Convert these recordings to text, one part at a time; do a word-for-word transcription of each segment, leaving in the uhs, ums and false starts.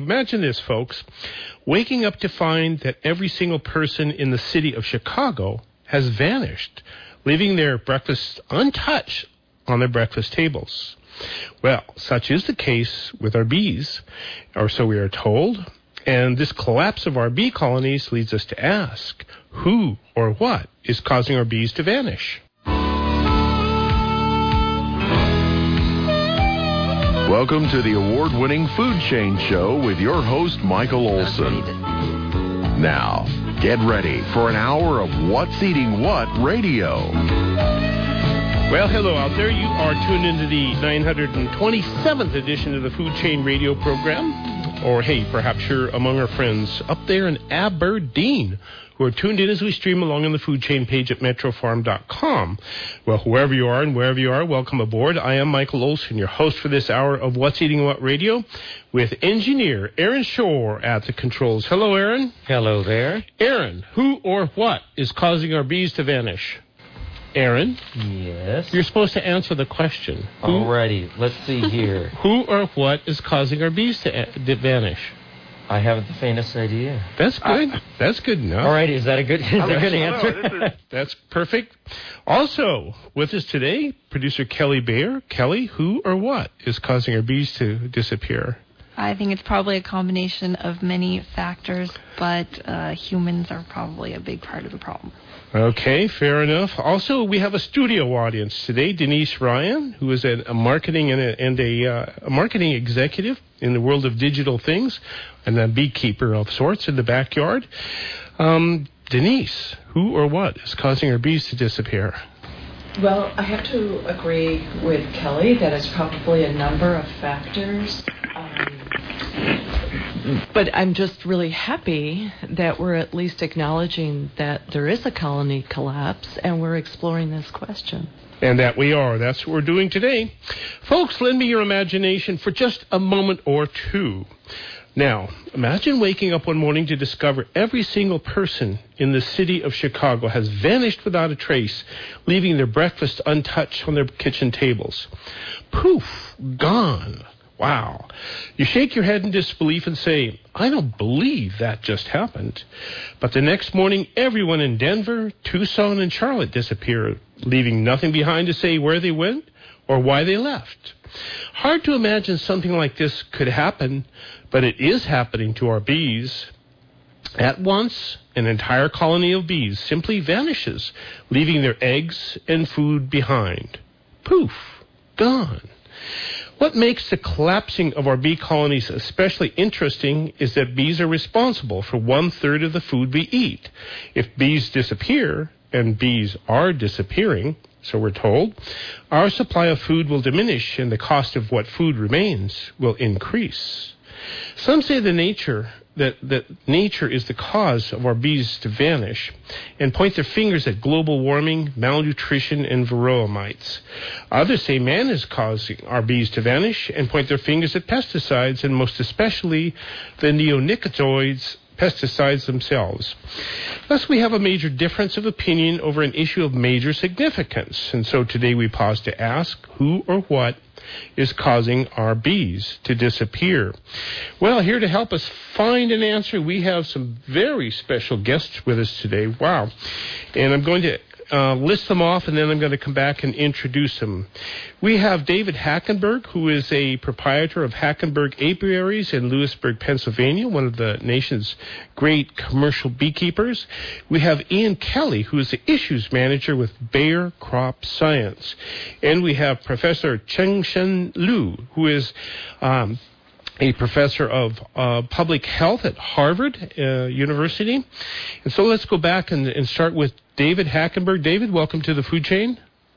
Imagine this, folks. Waking up to find that every single person in the city of Chicago has vanished, leaving their breakfast untouched on their breakfast tables. Well, such is the case with our bees, or so we are told. And this collapse of our bee colonies leads us to ask, who or what is causing our bees to vanish? Welcome to the award-winning Food Chain Show with your host, Michael Olson. Now, get ready for an hour of What's Eating What radio. Well, hello out there. You are tuned into the nine hundred twenty-seventh edition of the Food Chain radio program. Or, hey, perhaps you're among our friends up there in Aberdeen who are tuned in as we stream along on the Food Chain page at metro farm dot com. Well, whoever you are and wherever you are, welcome aboard. I am Michael Olson, your host for this hour of What's Eating What Radio, with engineer Aaron Shore at the controls. Hello, Aaron. Hello there. Aaron, who or what is causing our bees to vanish? Aaron? Yes? You're supposed to answer the question. Alrighty, let's see here. Who or what is causing our bees to, uh, to vanish? I haven't the faintest idea. That's good. Uh, That's good enough. All right, is that a good, is that a good answer? No, is... That's perfect. Also, with us today, producer Kelly Bayer. Kelly, who or what is causing our bees to disappear? I think it's probably a combination of many factors, but uh, humans are probably a big part of the problem. Okay, fair enough. Also, we have a studio audience today. Denise Ryan, who is a, a marketing and a, and a, uh, a marketing executive in the world of digital things, and a beekeeper of sorts in the backyard. Um, Denise, who or what is causing our bees to disappear? Well, I have to agree with Kelly that it's probably a number of factors. Um, But I'm just really happy that we're at least acknowledging that there is a colony collapse and we're exploring this question. And that we are. That's what we're doing today. Folks, lend me your imagination for just a moment or two. Now, imagine waking up one morning to discover every single person in the city of Chicago has vanished without a trace, leaving their breakfast untouched on their kitchen tables. Poof, gone. Wow. You shake your head in disbelief and say, I don't believe that just happened. But the next morning, everyone in Denver, Tucson, and Charlotte disappeared, leaving nothing behind to say where they went or why they left. Hard to imagine something like this could happen, but it is happening to our bees. At once, an entire colony of bees simply vanishes, leaving their eggs and food behind. Poof, gone. What makes the collapsing of our bee colonies especially interesting is that bees are responsible for one-third of the food we eat. If bees disappear, and bees are disappearing, so we're told, our supply of food will diminish and the cost of what food remains will increase. Some say the nature that, that nature is the cause of our bees to vanish and point their fingers at global warming, malnutrition, and varroa mites. Others say man is causing our bees to vanish and point their fingers at pesticides and most especially the neonicotinoids, pesticides themselves. Thus, we have a major difference of opinion over an issue of major significance. And so today we pause to ask who or what is causing our bees to disappear. Well, here to help us find an answer, we have some very special guests with us today. Wow. And I'm going to Uh, list them off, and then I'm going to come back and introduce them. We have David Hackenberg, who is a proprietor of Hackenberg Apiaries in Lewisburg, Pennsylvania, one of the nation's great commercial beekeepers. We have Ian Kelly, who is the issues manager with Bayer Crop Science. And we have Professor Cheng-Shen Liu, who is um, a professor of uh, public health at Harvard uh, University. And so let's go back and, and start with David Hackenberg. David, welcome to the Food Chain.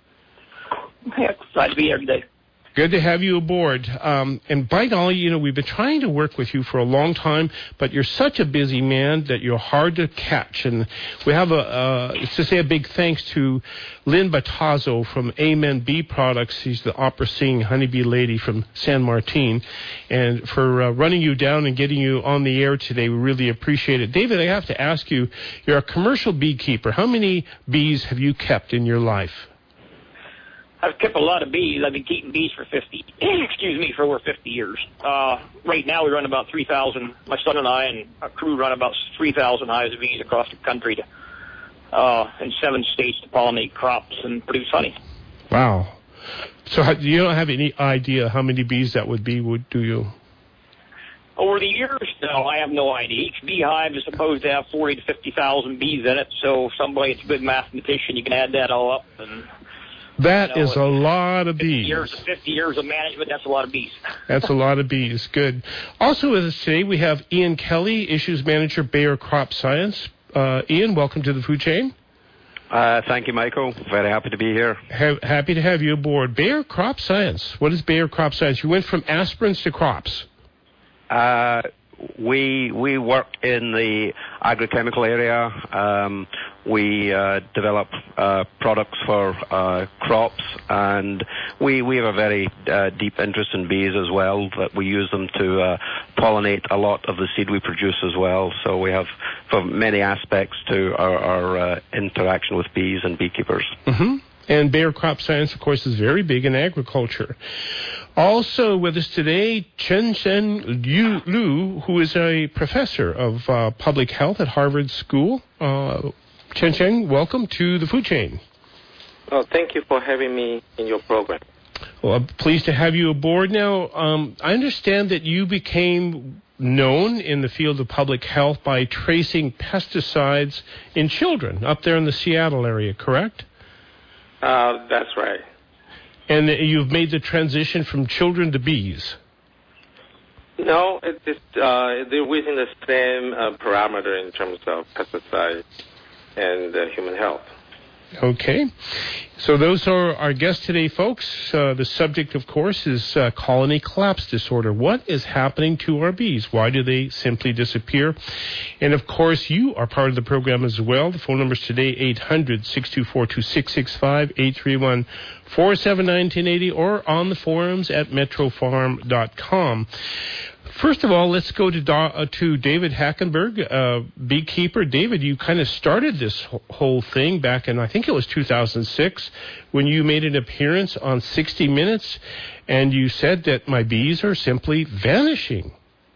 Hey, glad to be here today. Good to have you aboard. Um, and by golly, you know, we've been trying to work with you for a long time, but you're such a busy man that you're hard to catch. And we have a, uh, to say a big thanks to Lynn Battazzo from Amen Bee Products. She's the opera singing honeybee lady from San Martin. And for uh, running you down and getting you on the air today, we really appreciate it. David, I have to ask you, you're a commercial beekeeper. How many bees have you kept in your life? I've kept a lot of bees. I've been keeping bees for fifty, excuse me, for over fifty years. Uh, right now we run about three thousand, my son and I and our crew run about three thousand hives of bees across the country to, uh, in seven states to pollinate crops and produce honey. Wow. So how, you don't have any idea how many bees that would be, would do you? Over the years, no, I have no idea. Each beehive is supposed to have forty to fifty thousand bees in it, so somebody that's a good mathematician, you can add that all up. And That you know, is a lot of bees. Years, fifty years of management, that's a lot of bees. That's a lot of bees. Good. Also with us today, we have Ian Kelly, Issues Manager, Bayer Crop Science. Uh, Ian, welcome to the food chain. Uh, thank you, Michael. Very happy to be here. Ha- happy to have you aboard. Bayer Crop Science. What is Bayer Crop Science? You went from aspirins to crops. Uh, we we work in the agrochemical area. Um, we uh, develop uh, products for uh, crops, and we we have a very uh, deep interest in bees as well. That we use them to uh, pollinate a lot of the seed we produce as well. So we have for many aspects to our, our uh, interaction with bees and beekeepers. Mm-hmm. And Bayer Crop Science, of course, is very big in agriculture. Also with us today, Chen-Chen Liu, who is a professor of uh, public health at Harvard School. Uh, Chen-Chen, welcome to the food chain. Oh, thank you for having me in your program. Well, I'm pleased to have you aboard. Now, um, I understand that you became known in the field of public health by tracing pesticides in children up there in the Seattle area, correct? Uh, that's right. And you've made the transition from children to bees. No, it, it's, uh, they're within the same uh, parameter in terms of pesticides and uh, human health. Okay. So those are our guests today, folks. Uh, the subject, of course, is uh, colony collapse disorder. What is happening to our bees? Why do they simply disappear? And, of course, you are part of the program as well. The phone number is today, eight hundred, six two four, two six six five, eight three one, four seven nine, one zero eight zero, or on the forums at metro farm dot com. First of all, let's go to Do- uh, to David Hackenberg, uh, beekeeper. David, you kind of started this wh- whole thing back in, I think it was two thousand six, when you made an appearance on sixty minutes, and you said that my bees are simply vanishing.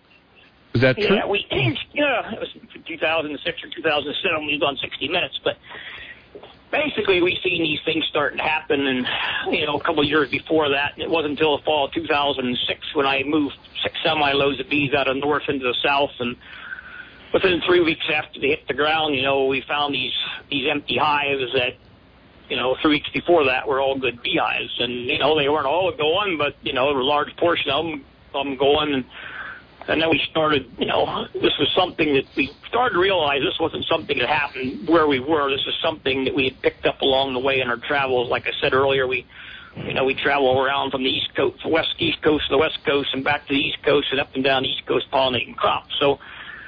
Is that true? Yeah, we, yeah, it was two thousand six or two thousand seven we was on sixty minutes, but basically we've seen these things starting to happen, and, you know, a couple of years before that, and it wasn't until the fall of two thousand six when I moved six semi-loads of bees out of the north into the south, and within three weeks after they hit the ground, you know, we found these these empty hives that, you know, three weeks before that were all good beehives, and, you know, they weren't all going, but, you know, a large portion of them, of them going, and And then we started, you know, this was something that we started to realize this wasn't something that happened where we were. This is something that we had picked up along the way in our travels. Like I said earlier, we, you know, we travel around from the East Coast, the West East Coast to the West Coast and back to the East Coast and up and down the East Coast pollinating crops. So,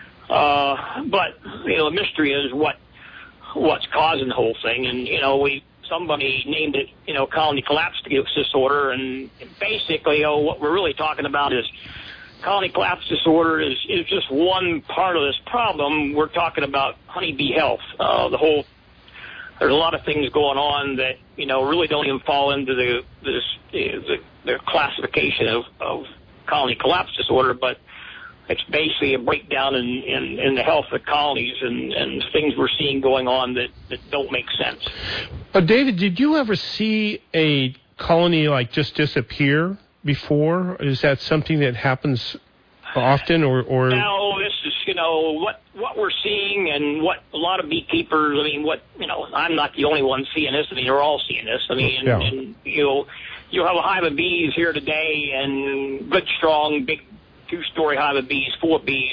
uh, but, you know, the mystery is what, what's causing the whole thing. And, you know, we, somebody named it, you know, colony collapse disorder. And basically, you know, what we're really talking about is colony collapse disorder is, is just one part of this problem. We're talking about honeybee health. Uh, the whole, there's a lot of things going on that, you know, really don't even fall into the this, the, the classification of, of colony collapse disorder, but it's basically a breakdown in, in, in the health of the colonies and, and things we're seeing going on that, that don't make sense. But David, did you ever see a colony like just disappear before? Is that something that happens often, or, or? No, this is, you know, what what we're seeing and what a lot of beekeepers, I mean, what, you know, I'm not the only one seeing this. I mean, you're all seeing this. I mean, yeah. and, and you'll, you'll have a hive of bees here today and good, strong, big two-story hive of bees, full of bees,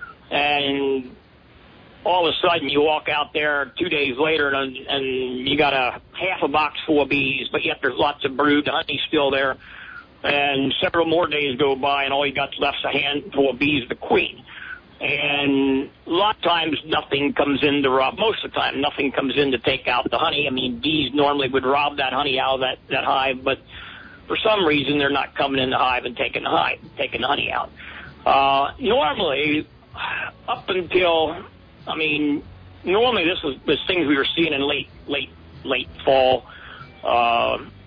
and all of a sudden you walk out there two days later and, and you got a half a box full of bees, but yet there's lots of brood, the honey's still there. And several more days go by, and all you got left is a handful of bees, the queen. And a lot of times nothing comes in to rob, most of the time nothing comes in to take out the honey. I mean, bees normally would rob that honey out of that, that hive, but for some reason they're not coming in the hive and taking the hive, taking the honey out. Uh, normally, up until, I mean, normally this was, was things we were seeing in late, late, late fall, uh,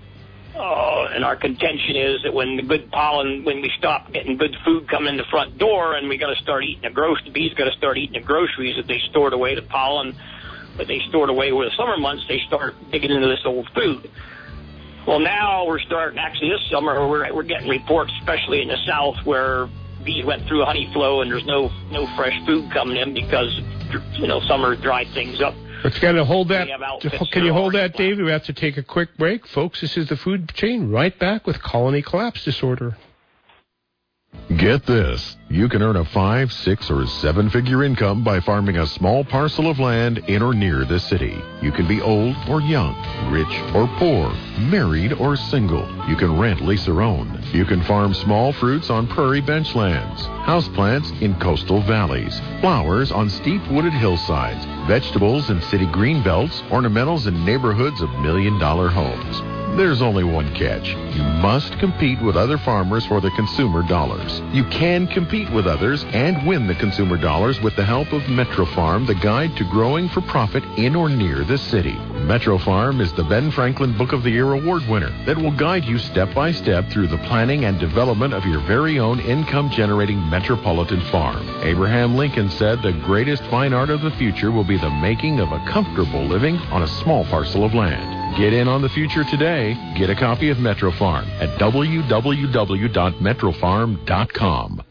Uh, and our contention is that when the good pollen, when we stop getting good food coming in the front door, and we got to start eating the groceries, the bees got to start eating the groceries that they stored away, the pollen that they stored away over the summer months, they start digging into this old food. Well, now we're starting, actually this summer, we're, we're getting reports, especially in the south, where bees went through a honey flow and there's no, no fresh food coming in because, you know, summer dried things up. Let's got to hold that. Can Can you hold that, David? We have to take a quick break. Folks, this is the Food Chain. Right back with colony collapse disorder. Get this. You can earn a five, six, or seven-figure income by farming a small parcel of land in or near the city. You can be old or young, rich or poor, married or single. You can rent, lease, or own. You can farm small fruits on prairie benchlands, houseplants in coastal valleys, flowers on steep wooded hillsides, vegetables in city green belts, ornamentals in neighborhoods of million-dollar homes. There's only one catch. You must compete with other farmers for the consumer dollars. You can compete with others and win the consumer dollars with the help of MetroFarm, the guide to growing for profit in or near the city. MetroFarm is the Ben Franklin Book of the Year award winner that will guide you step by step through the planning and development of your very own income-generating metropolitan farm. Abraham Lincoln said the greatest fine art of the future will be the making of a comfortable living on a small parcel of land. Get in on the future today. Get a copy of MetroFarm at w w w dot metro farm dot com.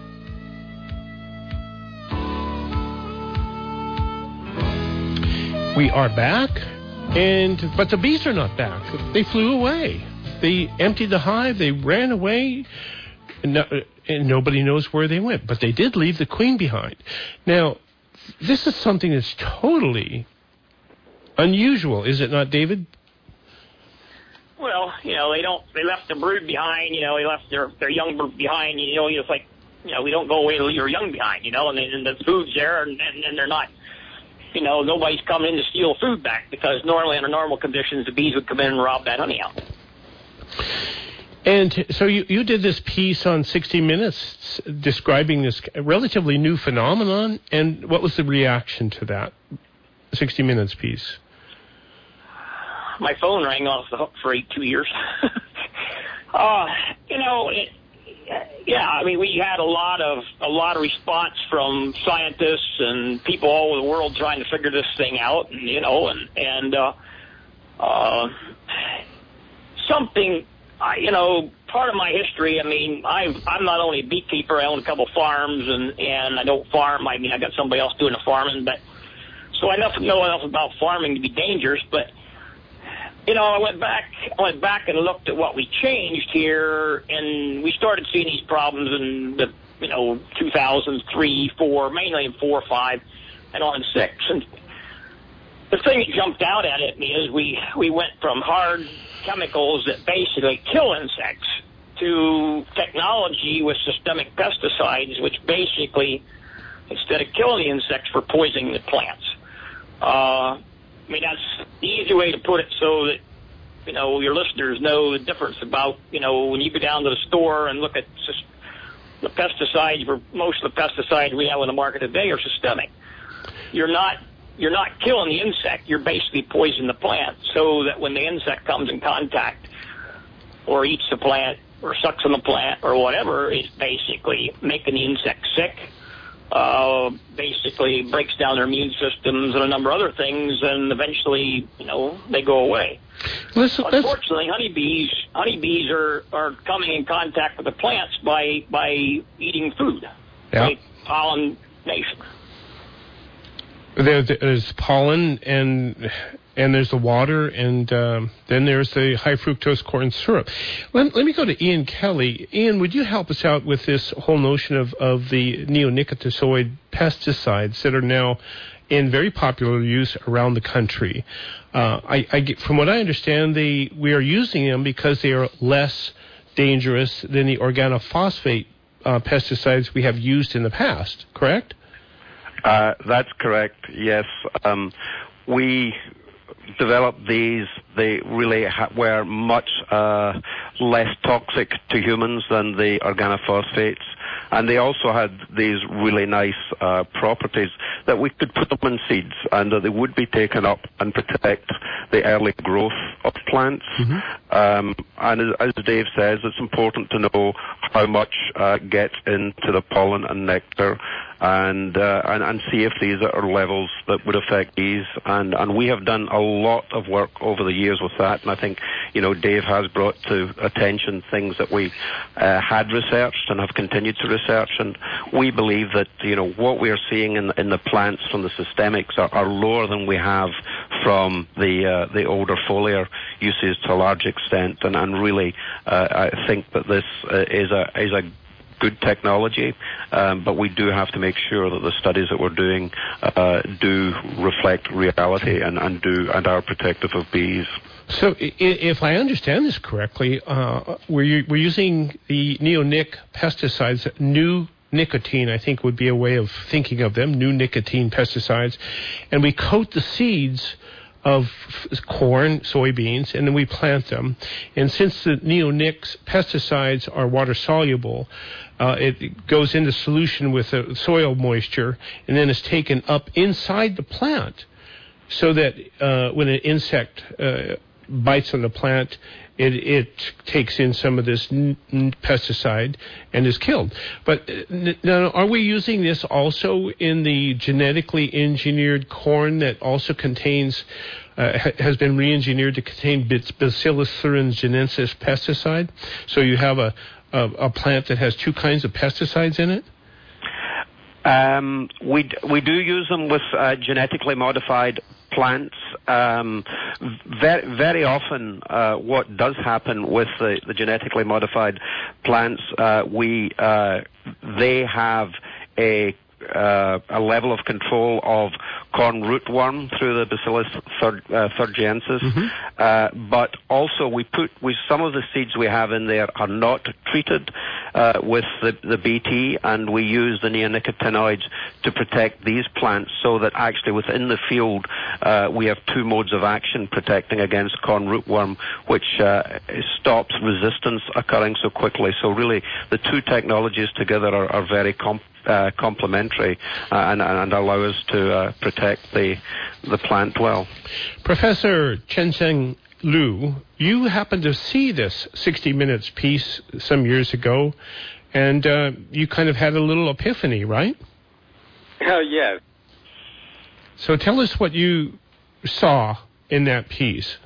We are back, and but the bees are not back. They flew away. They emptied the hive. They ran away, and, no, and nobody knows where they went. But they did leave the queen behind. Now, this is something that's totally unusual, is it not, David? Well, you know, they don't. They left the brood behind. You know, they left their their young brood behind. You know, it's like, you know, we don't go away till you're young behind. You know, and, and the food's there, and, and, and they're not. You know, nobody's coming in to steal food back because normally under normal conditions the bees would come in and rob that honey out. And so you, you did this piece on sixty minutes describing this relatively new phenomenon, and what was the reaction to that sixty minutes piece? My phone rang off the hook for eight, two years. uh, you know, it, yeah, I mean, we had a lot of a lot of response from scientists and people all over the world trying to figure this thing out, and you know, and and uh, uh, something. I, you know, part of my history, I mean, I've, I'm not only a beekeeper, I own a couple farms, and, and I don't farm. I mean, I got somebody else doing the farming, but so I know enough about farming to be dangerous. But, you know, I went back, I went back and looked at what we changed here, and we started seeing these problems in the, you know, two thousand three, four, mainly in four, five, and on six. And the thing that jumped out at it me is we, we went from hard chemicals that basically kill insects to technology with systemic pesticides, which basically, instead of killing the insects, we're poisoning the plants. Uh, I mean, that's the easy way to put it so that, you know, your listeners know the difference about, you know, when you go down to the store and look at the pesticides, where most of the pesticides we have on the market today are systemic. You're not You're not killing the insect. You're basically poisoning the plant so that when the insect comes in contact or eats the plant or sucks on the plant or whatever, it's basically making the insect sick, uh, basically breaks down their immune systems and a number of other things, and eventually, you know, they go away. Listen, Unfortunately, honeybees honeybees are, are coming in contact with the plants by, by eating food, yeah. by pollination. There, there's pollen, and and there's the water, and um, then there's the high fructose corn syrup. Let, let me go to Ian Kelly. Ian, would you help us out with this whole notion of, of the neonicotinoid pesticides that are now in very popular use around the country? Uh, I, I get, from what I understand, they we are using them because they are less dangerous than the organophosphate uh, pesticides we have used in the past, correct? Uh, that's correct, yes. Um, we developed these. They really ha- were much uh, less toxic to humans than the organophosphates. and they also had these really nice uh, properties that we could put them in seeds and that they would be taken up and protect the early growth of plants. Mm-hmm. Um, and as, as Dave says, it's important to know how much uh, gets into the pollen and nectar, and, uh, and and see if these are levels that would affect bees. And, and we have done a lot of work over the years with that, and I think, you know, Dave has brought to attention things that we uh, had researched and have continued to research, and we believe that, you know, what we are seeing in, in the plants from the systemics are, are lower than we have from the uh, the older foliar uses to a large extent, and, and really uh, I think that this uh, is a is a good technology, um, but we do have to make sure that the studies that we're doing uh, do reflect reality and, and do and are protective of bees. So, I- if I understand this correctly, uh, we're, we're using the neonic pesticides, new nicotine, I think would be a way of thinking of them, new nicotine pesticides, and we coat the seeds of f- corn, soybeans, and then we plant them. And since the neonics pesticides are water soluble, uh, it goes into solution with the soil moisture, and then is taken up inside the plant, so that uh, when an insect uh, bites on the plant, it, it takes in some of this n- n- pesticide and is killed. But uh, n- now, are we using this also in the genetically engineered corn that also contains, uh, ha- has been re-engineered to contain Bacillus thuringiensis pesticide? So you have a, a, a plant that has two kinds of pesticides in it? Um, we d- we do use them with uh, genetically modified plants. Um, very, very often, uh, what does happen with the, the genetically modified plants, uh, we uh, they have a uh, a level of control of corn rootworm through the Bacillus thur- uh, thuringiensis, mm-hmm. uh, but also we put we some of the seeds we have in there are not treated uh, with the, the B T, and we use the neonicotinoids to protect these plants, so that actually within the field uh, we have two modes of action protecting against corn rootworm, which uh, stops resistance occurring so quickly. So really, the two technologies together are, are very comp- uh, complementary uh, and, and allow us to uh, protect the the plant well. Professor Chen-Sheng Liu, you happened to see this sixty minutes piece some years ago, and uh, you kind of had a little epiphany, right? Oh, yes. So tell us what you saw in that piece.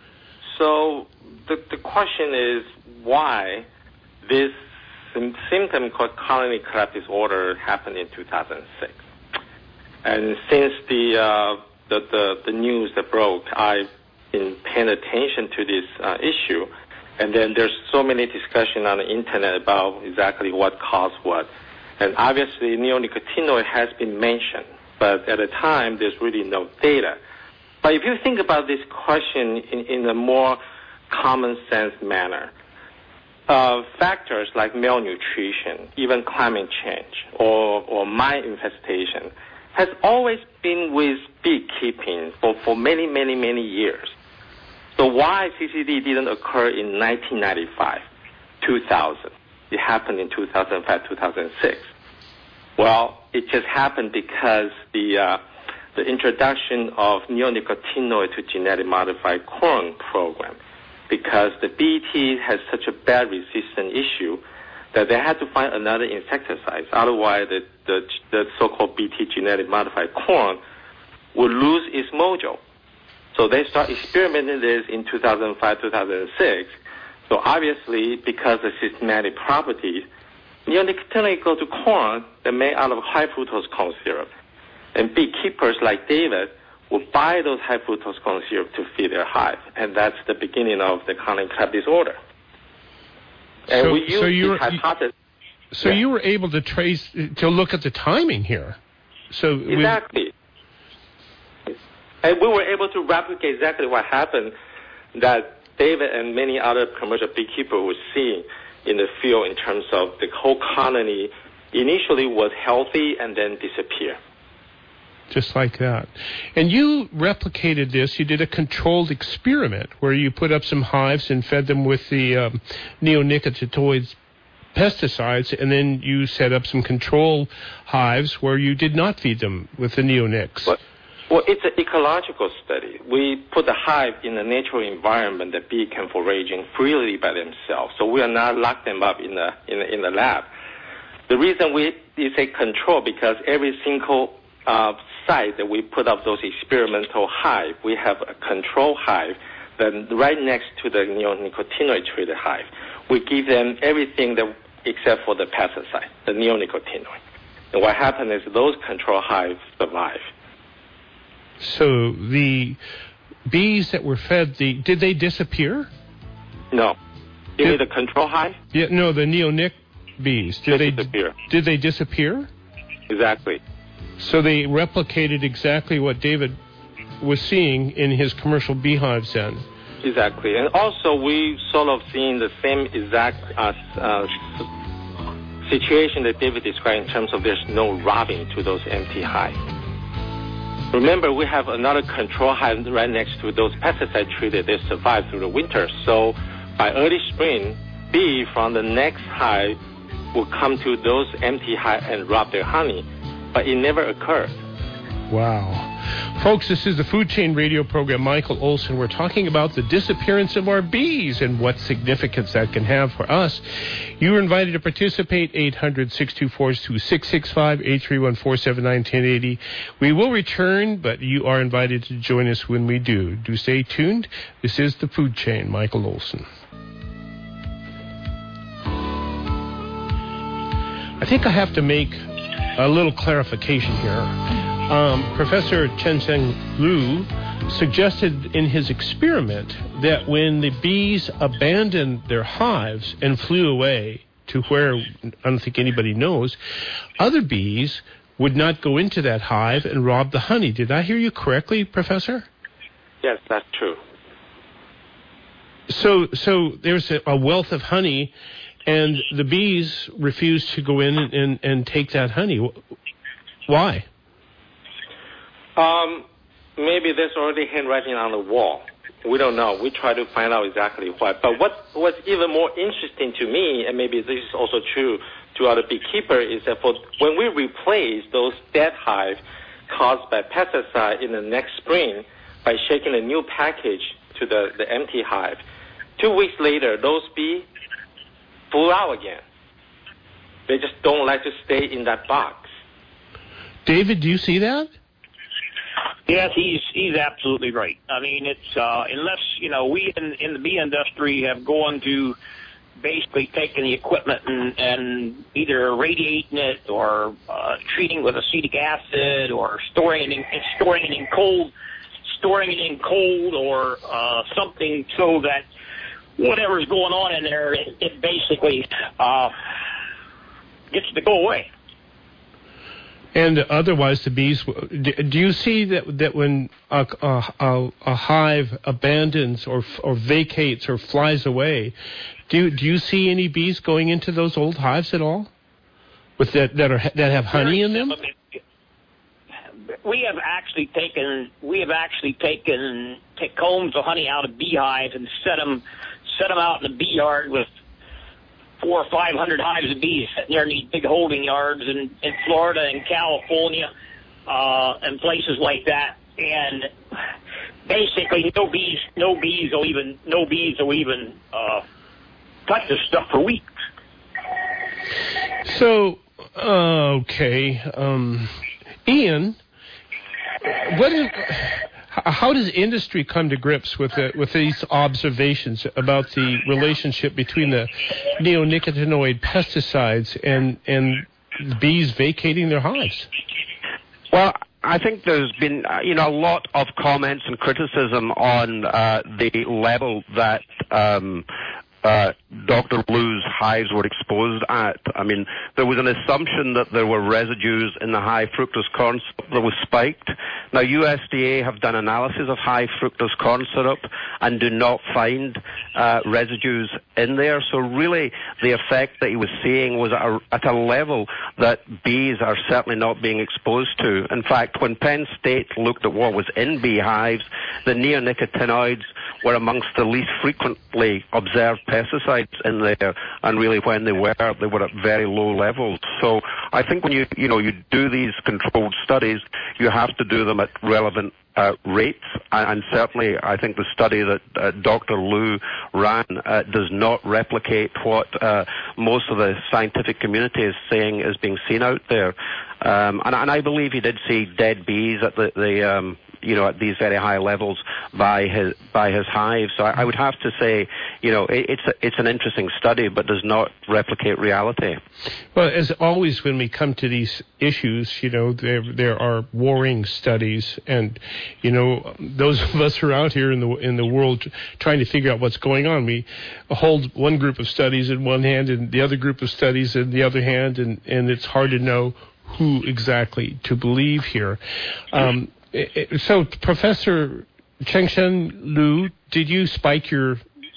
So the, the question is why this symptom called colony collapse disorder happened in two thousand six. And since the, uh, the, the, the news that broke, I've been paying attention to this uh, issue. And then there's so many discussion on the internet about exactly what caused what. And obviously neonicotinoid has been mentioned, but at the time there's really no data. But if you think about this question in, in a more common sense manner, uh, factors like malnutrition, even climate change, or, or mite infestation, has always been with beekeeping for, for many, many, many years. So why C C D didn't occur in nineteen ninety-five, two thousand? It happened in two thousand five, two thousand six. Well, it just happened because the uh, the introduction of neonicotinoid to genetic modified corn program, because the B E T has such a bad resistant issue that they had to find another insecticide. Otherwise, the, the, the so-called B T genetic modified corn would lose its mojo. So they start experimenting this in two thousand five, two thousand six. So obviously, because of systematic properties, neonicotinoid go to corn that made out of high fructose corn syrup. And beekeepers like David will buy those high fructose corn syrup to feed their hive. And that's the beginning of the colony collapse disorder. And so, we use so you this were, hypothesis. So yeah. you were able to trace, to look at the timing here. So Exactly. And we were able to replicate exactly what happened that David and many other commercial beekeepers were seeing in the field in terms of the whole colony initially was healthy and then disappear. Just like that. And you replicated this. You did a controlled experiment where you put up some hives and fed them with the um, neonicotinoids pesticides, and then you set up some control hives where you did not feed them with the neonics. Well, well, it's an ecological study. We put the hive in a natural environment that bee can foraging freely by themselves. So we are not lock them up in the in the, in the lab. The reason we is a control because every single uh, site that we put up those experimental hive, we have a control hive that right next to the neonicotinoid treated hive. We give them everything that except for the pesticide, the neonicotinoid. And what happened is those control hives survive. So the bees that were fed the did they disappear? No. You Did- mean the control hive? Yeah, no, the neonic bees. Did They they disappear. Did they disappear? Exactly. So they replicated exactly what David was seeing in his commercial beehives then. Exactly. And also we sort of seeing the same exact uh, uh, s- situation that David described in terms of there's no robbing to those empty hives. Remember, we have another control hive right next to those pesticide treated. They survive through the winter. So by early spring, bee from the next hive will come to those empty hives and rob their honey. But it never occurred. Wow. Folks, this is the Food Chain Radio program. Michael Olson. We're talking about the disappearance of our bees and what significance that can have for us. You are invited to participate. eight hundred, six two four, two six six five, eight three one, four seven nine, one zero eight zero. We will return, but you are invited to join us when we do. Do stay tuned. This is the Food Chain. Michael Olson. I think I have to make a little clarification here. Um, Professor Chen-Sheng Liu suggested in his experiment that when the bees abandoned their hives and flew away to where I don't think anybody knows, other bees would not go into that hive and rob the honey. Did I hear you correctly, Professor? Yes, that's true. So, so there's a, a wealth of honey, and the bees refuse to go in and, and, and take that honey. Why? Um, maybe there's already handwriting on the wall. We don't know. We try to find out exactly what. But what what's even more interesting to me, and maybe this is also true to other beekeepers, is that for when we replace those dead hives caused by pesticide in the next spring by shaking a new package to the, the empty hive, two weeks later, those bees flew out again. They just don't like to stay in that box. David, do you see that? Yes, he's he's absolutely right. I mean, it's uh, unless you know we in, in the bee industry have gone to basically taking the equipment and, and either irradiating it or uh, treating with acetic acid or storing it in, storing it in cold, storing it in cold or uh, something so that whatever's going on in there, it, it basically uh, gets to go away. And otherwise, the bees. Do you see that that when a, a, a hive abandons or or vacates or flies away, do do you see any bees going into those old hives at all, with that that are that have honey in them? We have actually taken we have actually taken take combs of honey out of beehives and set them set them out in the bee yard with four or five hundred hives of bees sitting there in these big holding yards in, in Florida and California uh, and places like that. And basically, no bees, no bees will even, no bees will even uh, touch this stuff for weeks. So, uh, okay, um, Ian, what is? How does industry come to grips with the, with these observations about the relationship between the neonicotinoid pesticides and and bees vacating their hives? Well, I think there's been, uh, you know, a lot of comments and criticism on uh, the level that um, uh, Doctor Liu's hives were exposed at. I mean, there was an assumption that there were residues in the high fructose corn syrup that was spiked, Now, U S D A have done analysis of high fructose corn syrup and do not find uh, residues in there. So really, the effect that he was seeing was at a, at a level that bees are certainly not being exposed to. In fact, when Penn State looked at what was in beehives, the neonicotinoids were amongst the least frequently observed pesticides in there, and really when they were, they were at very low levels. So I think when you, you know, you do these controlled studies, you have to do them at relevant uh, rates, and, and certainly I think the study that uh, Doctor Liu ran uh, does not replicate what uh, most of the scientific community is saying is being seen out there. Um, and, and I believe he did see dead bees at the, the um, you know, at these very high levels by his by his hive. So I, I would have to say, you know, it, it's a, it's an interesting study, but does not replicate reality. Well, as always, when we come to these issues, you know, there there are warring studies, and you know, those of us who are out here in the in the world trying to figure out what's going on, we hold one group of studies in one hand and the other group of studies in the other hand, and and it's hard to know who exactly to believe here. Um, So, Professor Cheng-Shen Liu, did you spike your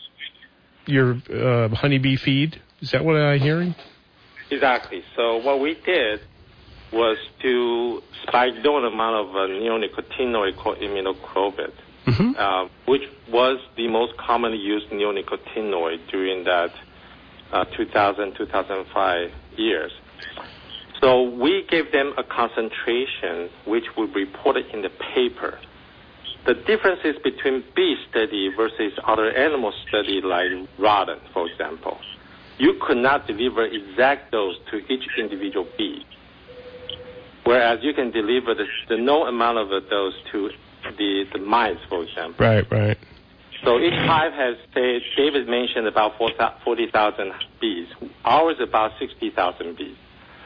your uh, honeybee feed? Is that what I'm hearing? Exactly. So what we did was to spike down amount of uh, neonicotinoid called imidacloprid, mm-hmm. uh, which was the most commonly used neonicotinoid during that uh, two thousand, two thousand five years. So we gave them a concentration which we reported in the paper. The differences between bee study versus other animal study like rodent, for example, you could not deliver exact dose to each individual bee, whereas you can deliver the, the known amount of a dose to the, the mice, for example. Right, right. So each hive has, say, David mentioned about forty thousand bees. Ours about sixty thousand bees.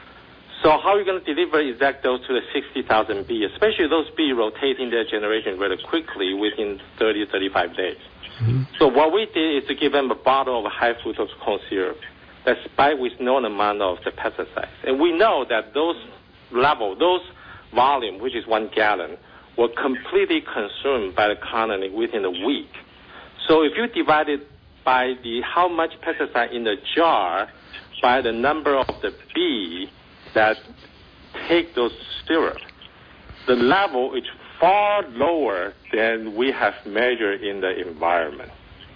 So how are you going to deliver exact dose to the sixty thousand bees, especially those bees rotating their generation very quickly within thirty, thirty-five days? Mm-hmm. So what we did is to give them a bottle of high fructose corn syrup that's spiked with known amount of the pesticides. And we know that those level, those volume, which is one gallon, were completely consumed by the colony within a week. So if you divide it by the how much pesticide in the jar by the number of the bee that take those syrup, the level is far lower than we have measured in the environment.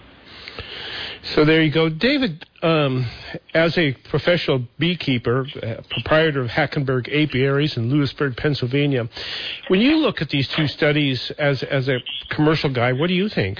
So there you go. David, um, as a professional beekeeper, uh, proprietor of Hackenberg Apiaries in Lewisburg, Pennsylvania, when you look at these two studies as as a commercial guy, what do you think?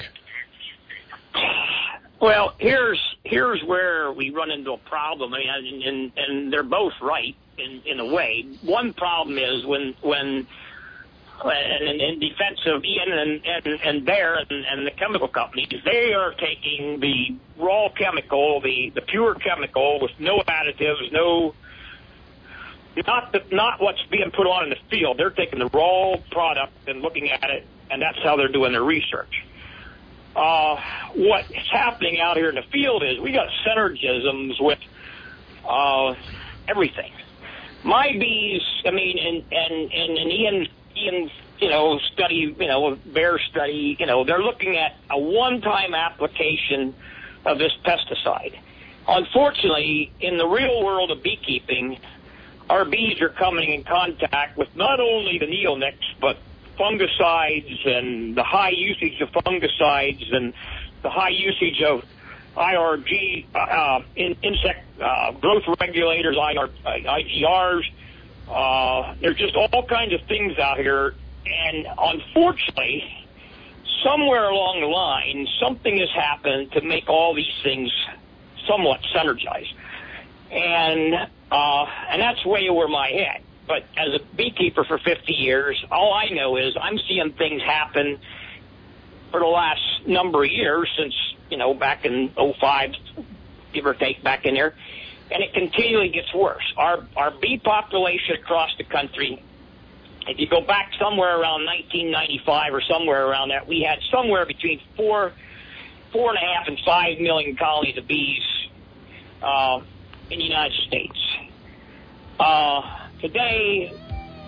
Well, here's here's where we run into a problem. I mean, and, and, and they're both right in, in a way. One problem is when when in, in defense of Ian and, and, and Bayer and, and the chemical companies, they are taking the raw chemical, the, the pure chemical with no additives, no not the, not what's being put on in the field. They're taking the raw product and looking at it, and that's how they're doing their research. Uh, what's happening out here in the field is we got synergisms with uh, everything. My bees, I mean, and and and, and Ian, Ian's, you know, study, you know, Bayer study, you know, they're looking at a one-time application of this pesticide. Unfortunately, in the real world of beekeeping, our bees are coming in contact with not only the neonics, but fungicides and the high usage of fungicides and the high usage of I R G, uh, in, insect uh, growth regulators, I R, I G Rs. Uh, there's just all kinds of things out here. And unfortunately, somewhere along the line, something has happened to make all these things somewhat synergized. And, uh, and that's way over my head. But as a beekeeper for fifty years, all I know is I'm seeing things happen for the last number of years since, you know, back in oh five, give or take back in there, and it continually gets worse. Our our bee population across the country, if you go back somewhere around nineteen ninety-five or somewhere around that, we had somewhere between four, four and a half and five million colonies of bees uh, in the United States. Uh, today,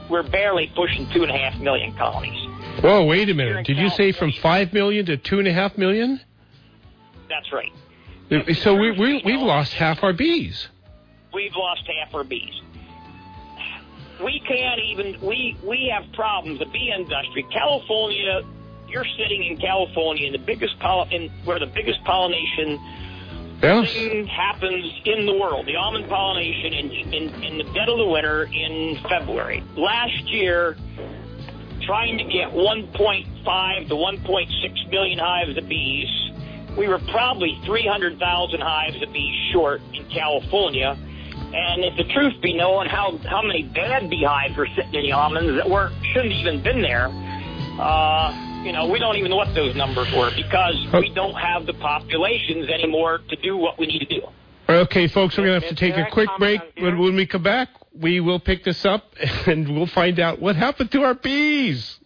we're barely pushing two and a half million colonies. Whoa, wait a minute. Did you say from five million to two and a half million? That's right. So we, we, we've lost half our bees. We've lost half our bees. We can't even, we, we have problems, the bee industry. California, you're sitting in California in the biggest, poll- in, where the biggest pollination yes. thing happens in the world, the almond pollination in, in, in the dead of the winter in February. Last year, trying to get one point five to one point six million hives of bees, we were probably three hundred thousand hives of bees short in California. And if the truth be known, how how many bad beehives were sitting in the almonds that were shouldn't have even been there, uh, you know, we don't even know what those numbers were because we don't have the populations anymore to do what we need to do. Okay, folks, we're going to have to take a quick break. When, when we come back, we will pick this up and we'll find out what happened to our bees.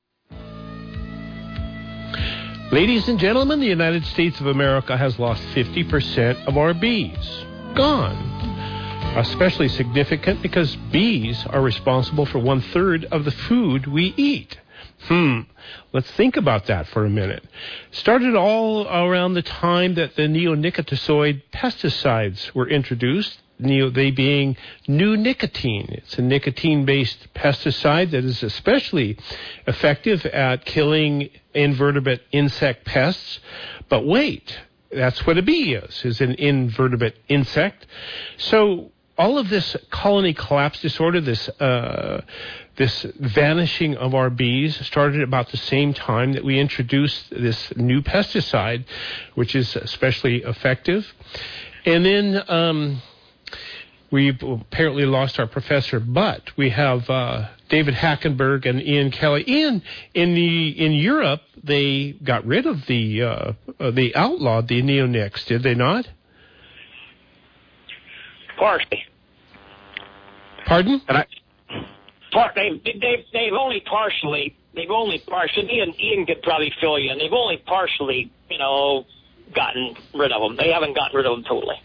Ladies and gentlemen, the United States of America has lost fifty percent of our bees. Gone. Especially significant because bees are responsible for one-third of the food we eat. Hmm. Let's think about that for a minute. Started all around the time that the neonicotinoid pesticides were introduced, neo, they being new nicotine. It's a nicotine-based pesticide that is especially effective at killing invertebrate insect pests. But wait, that's what a bee is, is an invertebrate insect. So all of this colony collapse disorder, this uh, this vanishing of our bees, started about the same time that we introduced this new pesticide, which is especially effective. And then um, we've apparently lost our professor, but we have uh, David Hackenberg and Ian Kelly. Ian, in the in Europe, they got rid of the uh, uh, they outlawed the neonics, did they not? Partially. Pardon? And I, part, they've, they've, they've only partially, they've only partially, Ian, Ian could probably fill you in, they've only partially, you know, gotten rid of them. They haven't gotten rid of them totally.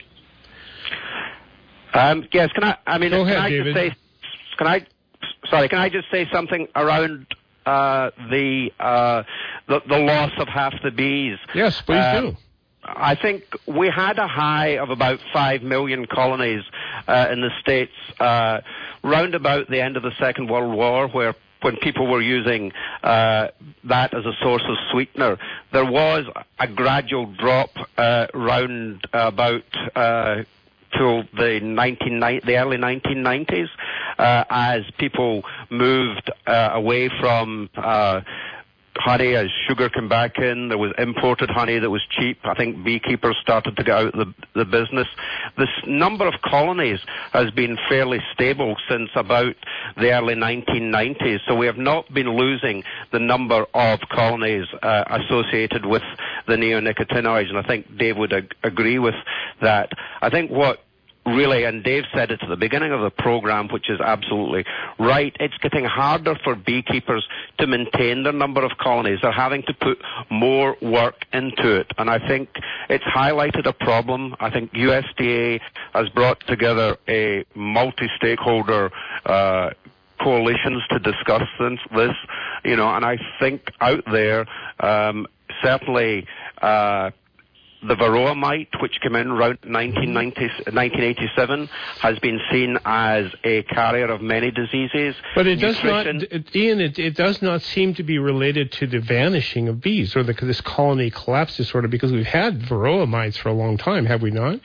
Um, yes, can I, I mean, Go can ahead, I David. just say, can I, sorry, can I just say something around uh, the, uh, the the loss of half the bees? Yes, please um, do. I think we had a high of about five million colonies uh, in the States uh, round about the end of the Second World War, where when people were using uh, that as a source of sweetener, there was a gradual drop uh, round about uh, till the nineteen the early nineteen nineties uh, as people moved uh, away from uh, honey as sugar came back in. There was imported honey that was cheap. I think beekeepers started to get out of the, the business. This number of colonies has been fairly stable since about the early nineteen nineties, so we have not been losing the number of colonies uh, associated with the neonicotinoids, and I think Dave would ag- agree with that. I think what really, and Dave said it at the beginning of the program, which is absolutely right, it's getting harder for beekeepers to maintain their number of colonies. They're having to put more work into it, and I think it's highlighted a problem. I think U S D A has brought together a multi-stakeholder uh, coalitions to discuss this, this, you know, and I think out there, um, certainly, uh, the varroa mite, which came in around nineteen eighty-seven, has been seen as a carrier of many diseases. But it does Nutrition. not, it, Ian, it, it does not seem to be related to the vanishing of bees or the, this colony collapse disorder, because we've had varroa mites for a long time, have we not?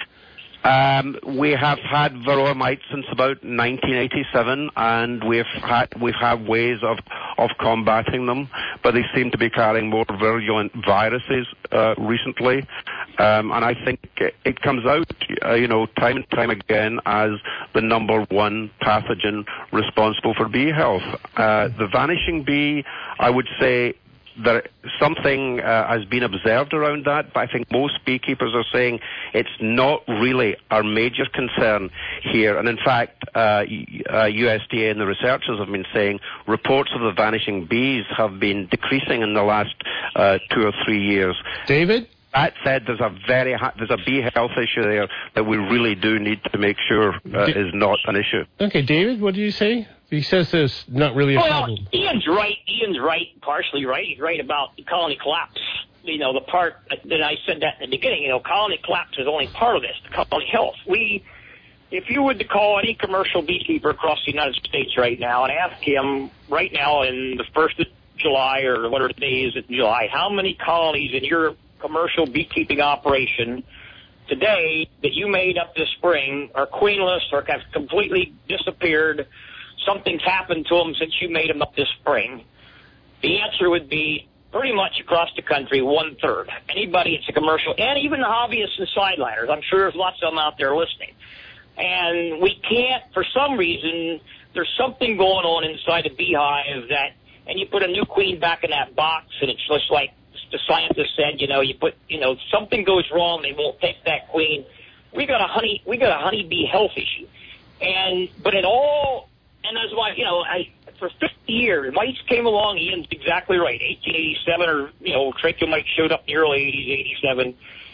Um, we have had varroa mites since about nineteen eighty-seven, and we've had we've had ways of of combating them, but they seem to be carrying more virulent viruses uh, recently, um, and I think it, it comes out, uh, you know, time and time again as the number one pathogen responsible for bee health. Uh, the vanishing bee, I would say, there something uh, has been observed around that, but I think most beekeepers are saying it's not really our major concern here. And in fact, uh, uh, U S D A and the researchers have been saying reports of the vanishing bees have been decreasing in the last uh, two or three years. David? That said, there's a very ha- there's a bee health issue there that we really do need to make sure uh, is not an issue. Okay, David, what do you say? He says there's not really a well, problem. Ian's right. Ian's right, partially right. He's right about the colony collapse. You know, the part that I said that in the beginning, you know, colony collapse is only part of this, the colony health. We, if you were to call any commercial beekeeper across the United States right now and ask him right now in the first of July or whatever the day is in July, how many colonies in your commercial beekeeping operation today that you made up this spring are queenless or have completely disappeared, something's happened to them since you made them up this spring, the answer would be pretty much across the country, one-third. Anybody that's a commercial, and even the hobbyists and sideliners, I'm sure there's lots of them out there listening. And we can't, for some reason, there's something going on inside the beehive that, and you put a new queen back in that box, and it's just like the scientist said, you know, you put, you know, something goes wrong, they won't take that queen. We got a honey, we got a honeybee health issue. And, but it all, and that's why, you know, I, for fifty years, mites came along. Ian's exactly right. eighteen eighty-seven, or, you know, tracheal mites showed up in the early eighties, eighty-seven.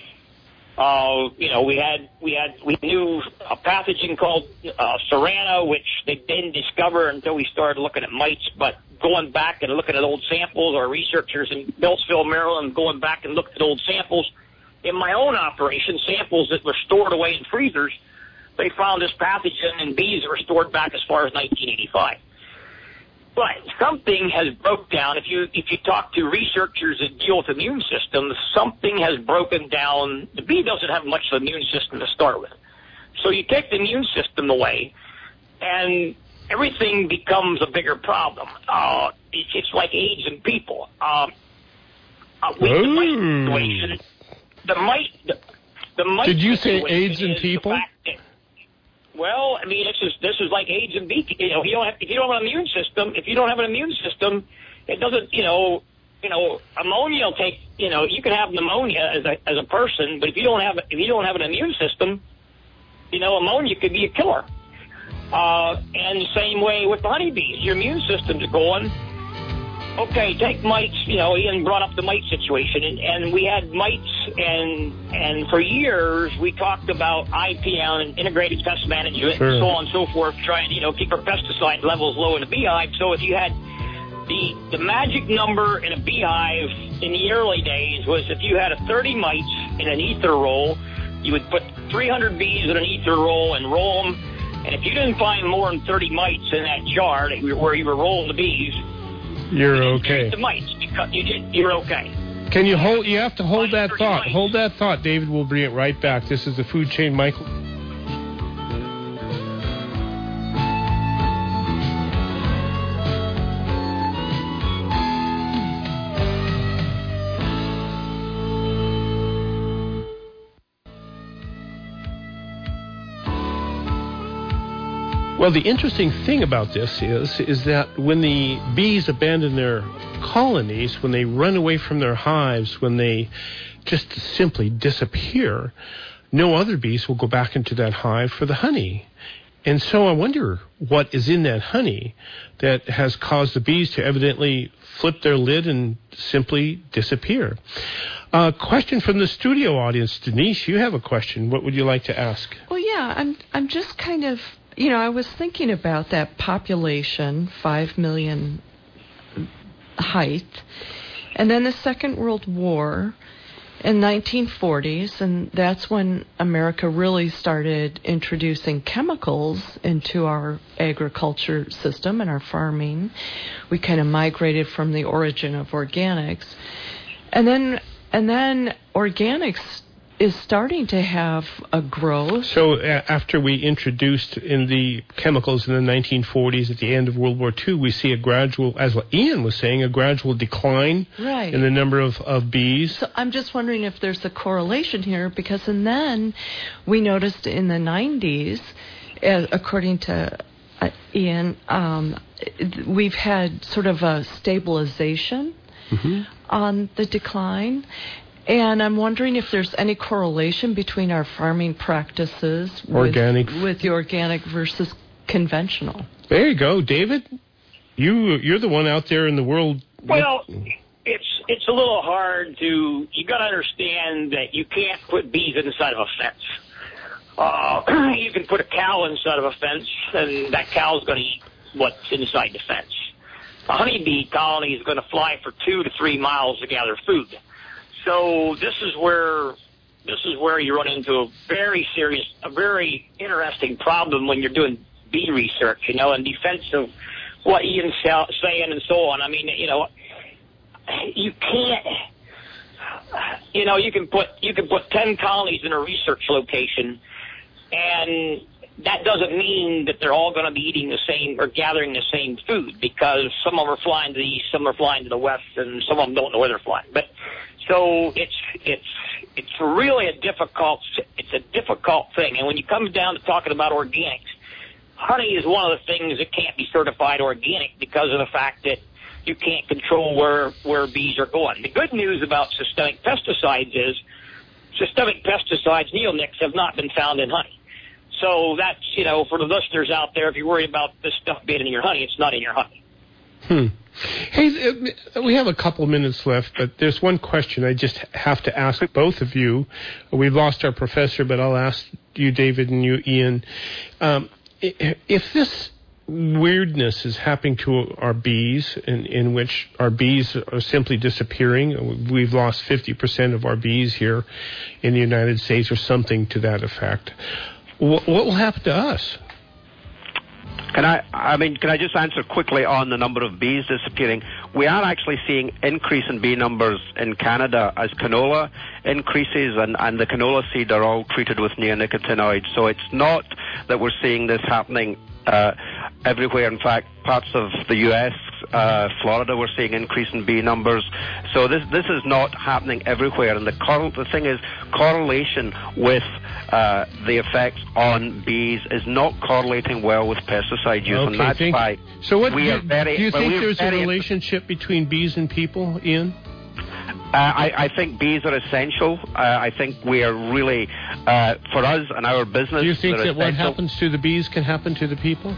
Uh, you know, we had, we had, we knew a pathogen called uh, Serrana, which they didn't discover until we started looking at mites. But going back and looking at old samples, our researchers in Beltsville, Maryland, going back and looked at old samples. In my own operation, samples that were stored away in freezers, they found this pathogen in bees that were stored back as far as nineteen eighty-five. But something has broke down. If you if you talk to researchers that deal with immune systems, something has broken down. The bee doesn't have much of an immune system to start with. So you take the immune system away, and everything becomes a bigger problem. Uh, it's, it's like AIDS in people. Um, uh, with the mite situation, the mite, the, the mite Did you say situation AIDS in is the people? fact that, well, I mean, this is this is like AIDS and bee. You know, if you don't have if you don't have an immune system, if you don't have an immune system, it doesn't. You know, you know, ammonia will take. You know, you can have pneumonia as a as a person, but if you don't have if you don't have an immune system, you know, ammonia could be a killer. Uh, and the same way with the honeybees, your immune system's going. Okay, take mites. You know, Ian brought up the mite situation, and, and we had mites, and and for years we talked about I P M and integrated pest management, sure. and so on and so forth, trying to you know keep our pesticide levels low in the beehive. So if you had the the magic number in a beehive in the early days was if you had a thirty mites in an ether roll, you would put three hundred bees in an ether roll and roll them. And if you didn't find more than thirty mites in that jar that you, where you were rolling the bees, you're you okay. The mites, because you did, you're okay. Can you hold? You have to hold that thought. Hold that thought, David. We'll bring it right back. This is the Food Chain, Michael. Well, the interesting thing about this is is that when the bees abandon their colonies, when they run away from their hives, when they just simply disappear, no other bees will go back into that hive for the honey. And so I wonder what is in that honey that has caused the bees to evidently flip their lid and simply disappear. A uh, question from the studio audience. Denise, you have a question. What would you like to ask? Well, yeah, I'm I'm just kind of, you know, I was thinking about that population, five million height, and then the Second World War in nineteen forties, and that's when America really started introducing chemicals into our agriculture system and our farming. We kind of migrated from the origin of organics. And then and then organics is starting to have a growth. So uh, after we introduced in the chemicals in the nineteen forties at the end of World War Two, we see a gradual, as what Ian was saying, a gradual decline right. in the number of, of bees. So I'm just wondering if there's a correlation here, because and then we noticed in the nineties, uh, according to uh, Ian, um, we've had sort of a stabilization mm-hmm. on the decline. And I'm wondering if there's any correlation between our farming practices organic. With, with the organic versus conventional. There you go, David. You you're the one out there in the world. Well, it's it's a little hard to. You got to understand that you can't put bees inside of a fence. Uh, you can put a cow inside of a fence, and that cow's going to eat what's inside the fence. A honeybee colony is going to fly for two to three miles to gather food. So this is where this is where you run into a very serious, a very interesting problem when you're doing bee research, you know, in defense of what Ian's saying and so on. I mean, you know, you can't, you know, you can put you can put ten colonies in a research location, and that doesn't mean that they're all going to be eating the same or gathering the same food, because some of them are flying to the east, some are flying to the west, and some of them don't know where they're flying. But so it's it's it's really a difficult it's a difficult thing. And when you come down to talking about organics, honey is one of the things that can't be certified organic because of the fact that you can't control where where bees are going. The good news about systemic pesticides is systemic pesticides, neonics, have not been found in honey. So that's, you know, for the listeners out there, if you're worried about this stuff being in your honey, it's not in your honey. Hmm. Hey, we have a couple minutes left, but there's one question I just have to ask both of you. We've lost our professor, but I'll ask you, David, and you, Ian. Um, if this weirdness is happening to our bees, in, in which our bees are simply disappearing, we've lost fifty percent of our bees here in the United States, or something to that effect, what will happen to us? Can I, I mean, can I just answer quickly on the number of bees disappearing? We are actually seeing increase in bee numbers in Canada as canola increases, and, and the canola seed are all treated with neonicotinoids. So it's not that we're seeing this happening uh, everywhere. In fact, parts of the U S, uh, Florida, we're seeing increase in bee numbers. So this this is not happening everywhere. And the cor- the thing is, correlation with uh, the effects on bees is not correlating well with pesticide use, okay, and that's think, why so what, we do, are very... Do you well, think there's a very, relationship between bees and people, Ian? Uh, I, I think bees are essential. Uh, I think we are really, uh, for us and our business... Do you think that essential. what happens to the bees can happen to the people?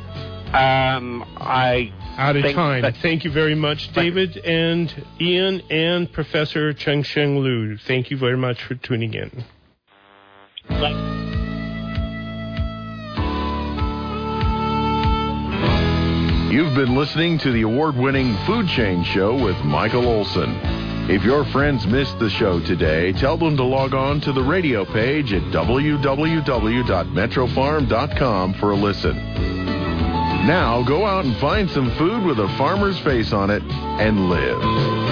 Um, I Out of think time. that, Thank you very much, David and Ian and Professor Cheng-Sheng Liu. Thank you very much for tuning in. Thanks. You've been listening to the award-winning Food Chain Show with Michael Olson. If your friends missed the show today, tell them to log on to the radio page at w w w dot metro farm dot com for a listen. Now go out and find some food with a farmer's face on it and live.